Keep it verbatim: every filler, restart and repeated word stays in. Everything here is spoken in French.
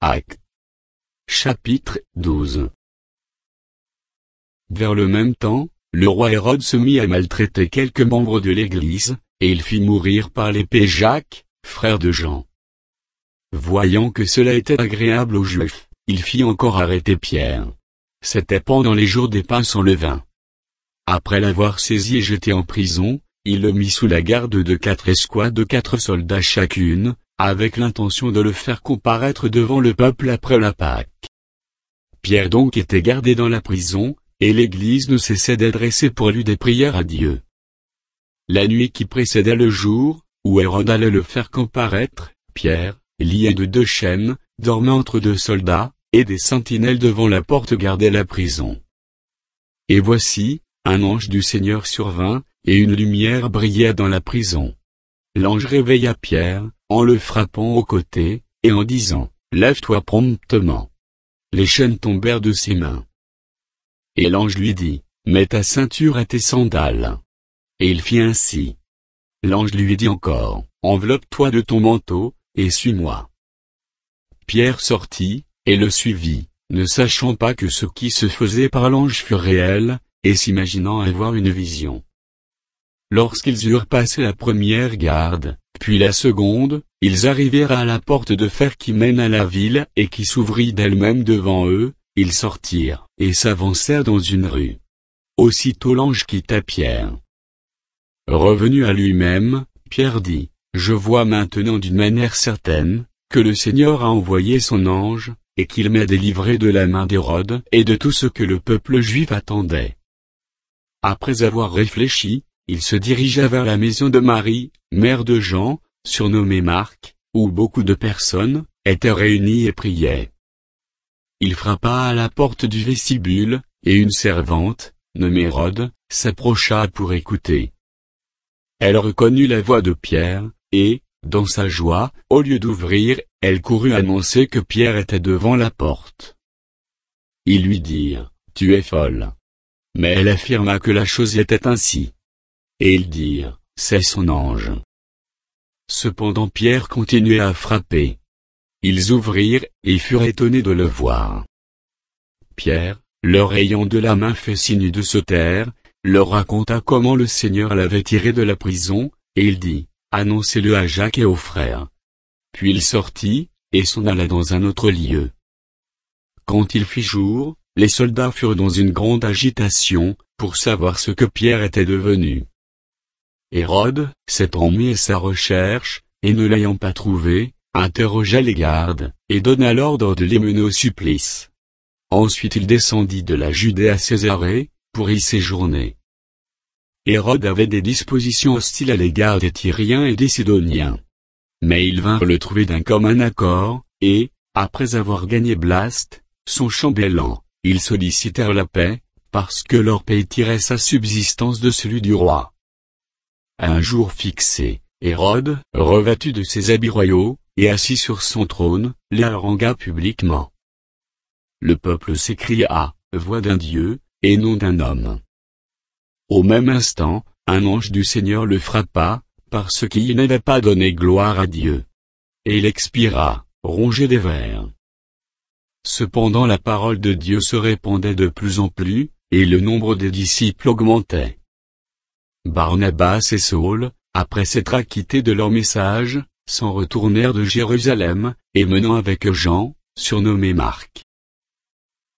Actes. Chapitre douze. Vers le même temps, le roi Hérode se mit à maltraiter quelques membres de l'Église, et il fit mourir par l'épée Jacques, frère de Jean. Voyant que cela était agréable aux Juifs, il fit encore arrêter Pierre. C'était pendant les jours des pains sans levain. Après l'avoir saisi et jeté en prison, il le mit sous la garde de quatre escouades de quatre soldats chacune, avec l'intention de le faire comparaître devant le peuple après la Pâque. Pierre donc était gardé dans la prison, et l'Église ne cessait d'adresser pour lui des prières à Dieu. La nuit qui précédait le jour, où Hérode allait le faire comparaître, Pierre, lié de deux chaînes, dormait entre deux soldats, et des sentinelles devant la porte gardaient la prison. Et voici, un ange du Seigneur survint, et une lumière brillait dans la prison. L'ange réveilla Pierre, en le frappant au côté, et en disant, « Lève-toi promptement. » Les chaînes tombèrent de ses mains. Et l'ange lui dit, « Mets ta ceinture et tes sandales. » Et il fit ainsi. L'ange lui dit encore, « Enveloppe-toi de ton manteau, et suis-moi. » Pierre sortit, et le suivit, ne sachant pas que ce qui se faisait par l'ange fut réel, et s'imaginant avoir une vision. Lorsqu'ils eurent passé la première garde, puis la seconde, ils arrivèrent à la porte de fer qui mène à la ville et qui s'ouvrit d'elle-même devant eux, ils sortirent, et s'avancèrent dans une rue. Aussitôt l'ange quitta Pierre. Revenu à lui-même, Pierre dit, « Je vois maintenant d'une manière certaine, que le Seigneur a envoyé son ange, et qu'il m'a délivré de la main d'Hérode et de tout ce que le peuple juif attendait. » Après avoir réfléchi, il se dirigea vers la maison de Marie, mère de Jean, surnommée Marc, où beaucoup de personnes étaient réunies et priaient. Il frappa à la porte du vestibule, et une servante, nommée Rhoda, s'approcha pour écouter. Elle reconnut la voix de Pierre, et, dans sa joie, au lieu d'ouvrir, elle courut annoncer que Pierre était devant la porte. Ils lui dirent, « Tu es folle. » Mais elle affirma que la chose était ainsi. Et ils dirent, « C'est son ange. » Cependant Pierre continuait à frapper. Ils ouvrirent, et furent étonnés de le voir. Pierre, leur ayant de la main fait signe de se taire, leur raconta comment le Seigneur l'avait tiré de la prison, et il dit, « Annoncez-le à Jacques et aux frères. » Puis il sortit, et s'en alla dans un autre lieu. Quand il fit jour, les soldats furent dans une grande agitation, pour savoir ce que Pierre était devenu. Hérode, s'étant mis à sa recherche, et ne l'ayant pas trouvé, interrogea les gardes, et donna l'ordre de les mener au supplice. Ensuite il descendit de la Judée à Césarée, pour y séjourner. Hérode avait des dispositions hostiles à l'égard des Tyriens et des Sidoniens. Mais ils vinrent le trouver d'un commun accord, et, après avoir gagné Blaste, son chambellan, ils sollicitèrent la paix, parce que leur pays tirait sa subsistance de celui du roi. À un jour fixé, Hérode, revêtu de ses habits royaux, et assis sur son trône, les harangua publiquement. Le peuple s'écria, voix d'un Dieu, et non d'un homme. Au même instant, un ange du Seigneur le frappa, parce qu'il n'avait pas donné gloire à Dieu. Et il expira, rongé des vers. Cependant la parole de Dieu se répandait de plus en plus, et le nombre des disciples augmentait. Barnabas et Saul, après s'être acquittés de leur message, s'en retournèrent de Jérusalem, et menant avec eux Jean, surnommé Marc.